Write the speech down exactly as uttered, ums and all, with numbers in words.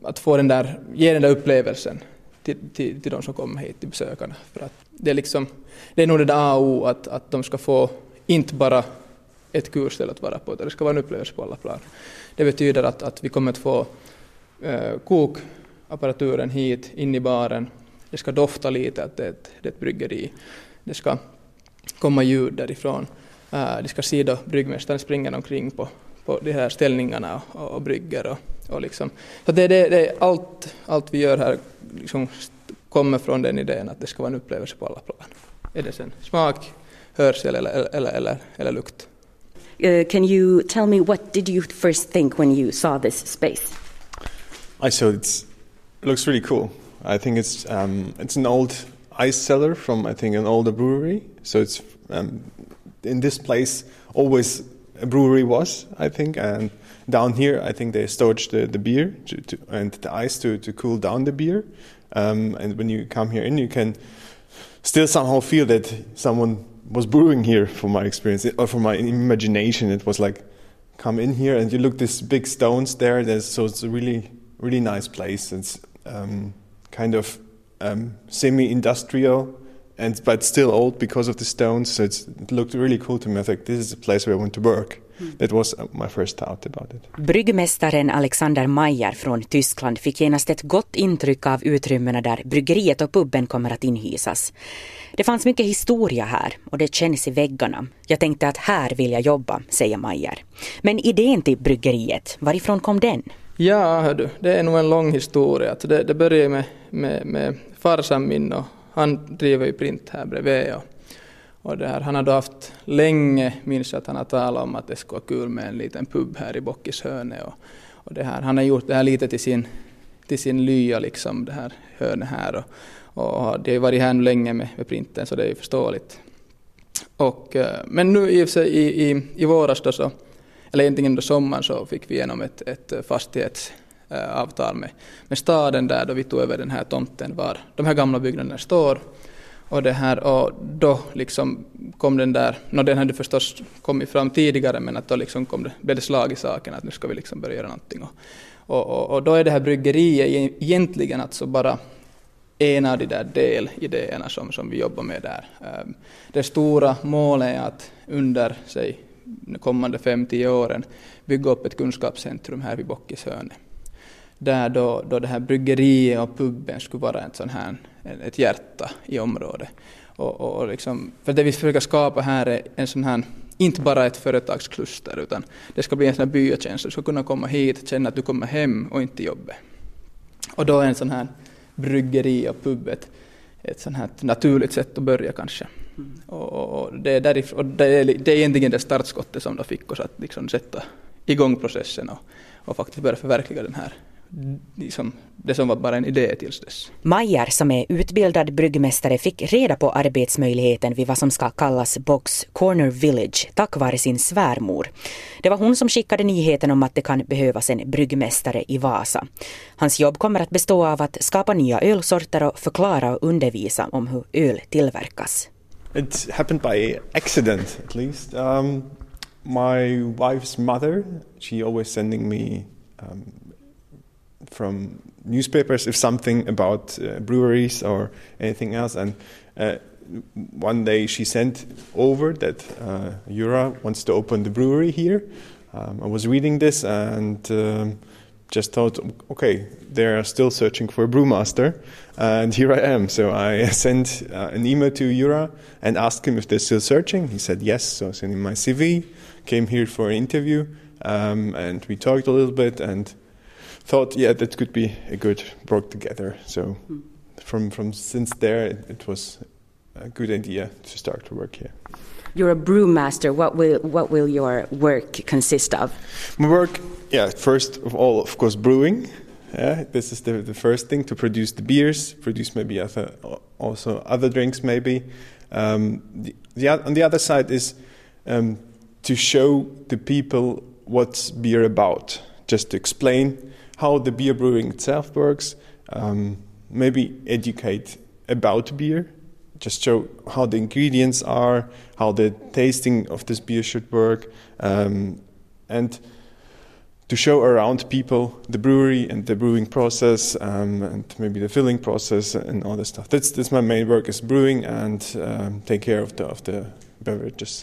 att få den där, ge den där upplevelsen till, till, till de som kommer hit, till besökarna. För att det, är liksom, det är nog det där A och O, att, att de ska få inte bara ett kurställe att vara på, utan det ska vara en upplevelse på alla plan. Det betyder att, att vi kommer att få eh, kokapparaturen hit, in i baren. Det ska dofta lite, att det är ett, det är ett bryggeri. Det ska komma ljud därifrån. Uh, de ska se då bryggmästaren springa omkring på, på de här ställningarna och, och brygger. Och, och liksom. Så det, det, det är allt, allt vi gör här liksom kommer från den idén att det ska vara en upplevelse på alla plan. Är det sen smak, hörsel eller, eller, eller, eller lukt? Uh, can you tell me, what did you first think when you saw this space? I saw it's, it looks really cool. I think it's um, it's an old ice cellar from, I think, an older brewery. So it's um, in this place always a brewery was, I think, and down here I think they stored the, the beer to, to, and the ice to, to cool down the beer. Um, and when you come here in, you can still somehow feel that someone was brewing here, from my experience, or from my imagination. It was like, come in here and you look these big stones there. There's, so it's a really, really nice place. It's um, kind of um, semi-industrial, and but still old because of the stones. So it's, it looked really cool to me. I think this is a place where I want to work. Mm. That was my first thought about it. Bryggmästaren Alexander Mayer från Tyskland fick genast ett gott intryck av utrymmena där bryggeriet och pubben kommer att inhysas. Det fanns mycket historia här och det känns i väggarna. Jag tänkte att här vill jag jobba, säger Mayer. Men idén till bryggeriet, varifrån kom den? Ja, hördu, det är nog en lång historia. Det, det började med, med, med farsan min, och han driver ju print här bredvid. Och, och det här, han hade haft länge, minns att han har talat om att det skulle vara kul med en liten pub här i Bockishörne. Och, och det här, han har gjort det här lite till sin, till sin lya, liksom, det här hörne här. Och, och det har varit här nu länge med, med printen, så det är ju förståeligt. Och, men nu i, i, i, i våras då så, eller egentligen under sommaren, så fick vi igenom ett, ett fastighetsavtal med, med staden där, då vi tog över den här tomten var de här gamla byggnaderna står. Och, det här, och då liksom kom den där, no, den hade förstås kommit fram tidigare, men att då liksom kom det, blev det slag i saken att nu ska vi liksom börja göra någonting. Och, och, och, och då är det här bryggeriet egentligen alltså bara en av de där delidéerna som, som vi jobbar med där. Det stora målet är att under sig de kommande fem till tio åren bygga upp ett kunskapscentrum här vid Bockishörne. Där då, då det här bryggeriet och pubben skulle vara en sån här, ett hjärta i området. Och, och liksom, för det vi försöker skapa här är en sån här, inte bara ett företagskluster, utan det ska bli en sån här byakänsla. Du ska kunna komma hit, känna att du kommer hem och inte jobbet. Och då är en sån här bryggeri och pub ett, ett sån här naturligt sätt att börja kanske. Mm. Och, och, det är därifrån, och det, är, det är egentligen det startskottet som de fick oss att liksom sätta igång processen och, och faktiskt börja förverkliga den här, liksom, det som var bara en idé tills dess. Mayer, som är utbildad bryggmästare, fick reda på arbetsmöjligheten vid vad som ska kallas Box Corner Village tack vare sin svärmor. Det var hon som skickade nyheten om att det kan behövas en bryggmästare i Vasa. Hans jobb kommer att bestå av att skapa nya ölsorter och förklara och undervisa om hur öl tillverkas. It happened by accident, at least. Um, my wife's mother, she always sending me um, from newspapers if something about uh, breweries or anything else, and uh, one day she sent over that uh, Jura wants to open the brewery here. Um, I was reading this and um, just thought, okay, they are still searching for a brewmaster, and here I am. So I sent uh, an email to Jura and asked him if they're still searching. He said yes, so I sent him my C V, came here for an interview, um, and we talked a little bit and thought, yeah, that could be a good work together. So mm. from from since there, it, it was a good idea to start to work here. You're a brewmaster. What will what will your work consist of? My work, yeah, first of all, of course, brewing. Yeah, this is the the first thing, to produce the beers, produce maybe other, also other drinks maybe. Um, the, the on the other side is um, to show the people what's beer about, just to explain how the beer brewing itself works, um, maybe educate about beer, just show how the ingredients are, how the tasting of this beer should work, um, and to show around people the brewery and the brewing process, um, and maybe the filling process and all this stuff. That's that's my main work, is brewing and um, take care of the of the beverages.